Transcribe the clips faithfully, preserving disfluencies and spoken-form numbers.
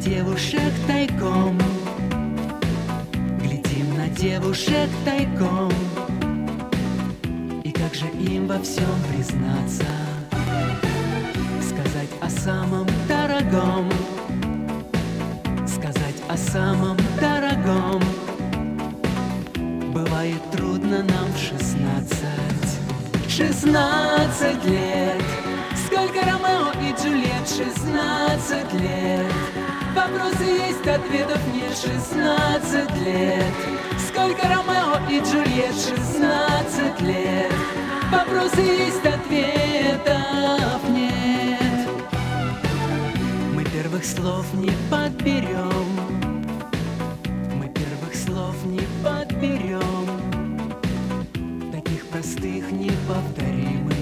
девушек тайком, глядим на девушек тайком. И как же им во всем признаться, сказать о самом дорогом, сказать о самом дорогом. Бывает трудно нам в шестнадцать. Шестнадцать лет, сколько Ромео и Джульет, шестнадцать лет. Вопросы есть, ответов нет, шестнадцать лет. Сколько Ромео и Джульет, шестнадцать лет. Вопросы есть, ответов нет. Мы первых слов не подберем, мы первых слов не подберем, таких простых, неповторимых.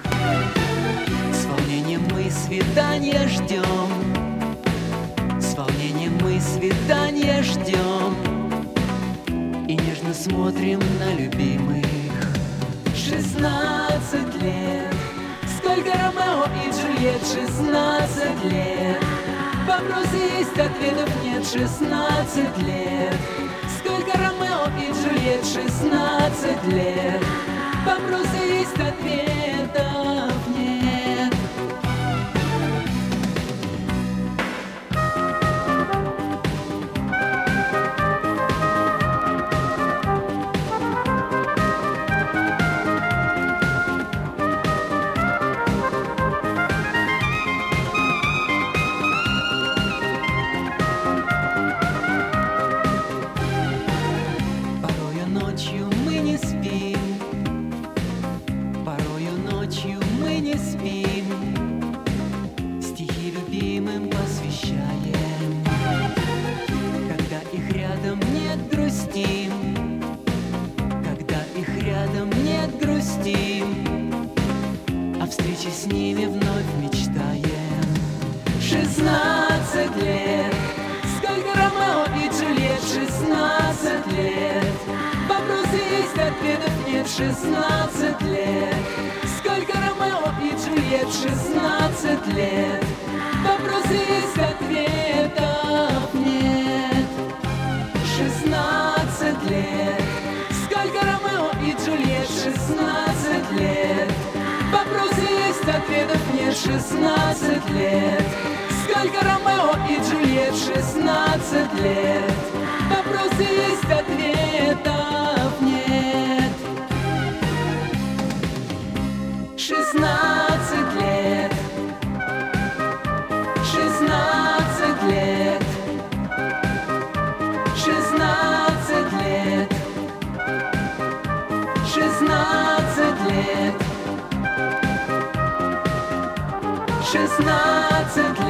С волнением мы свидания ждем, с волнением мы свидания ждем и нежно смотрим на любимых. Шестнадцать лет, сколько Ромео и Джульет, шестнадцать лет. Вопросы есть, ответов нет, шестнадцать лет. Сколько Ромео и Джульет, шестнадцать лет. Вопросы есть, ответов нет. Порою ночью мы не спим, порою ночью мы не спим, стихи любимым посвящаем. Когда их рядом нет, грустим, когда их рядом нет, грустим, о встрече с ними вновь мечтаем. Шестнадцать лет, сколько Ромео и Джульет, шестнадцать лет. Вопросы есть, ответов нет, шестнадцать лет. Сколько Ромео и Джульет, шестнадцать лет. Вопросы есть, ответов нет. Шестнадцать лет, сколько Ромео и Джульет, шестнадцать лет. Вопросы есть, ответов нет, шестнадцать лет. Сколько Ромео и Джульет, шестнадцать лет. Вопросы есть, ответов нет. Шестнадцать лет, шестнадцать лет, шестнадцать лет, шестнадцать лет, шестнадцать лет.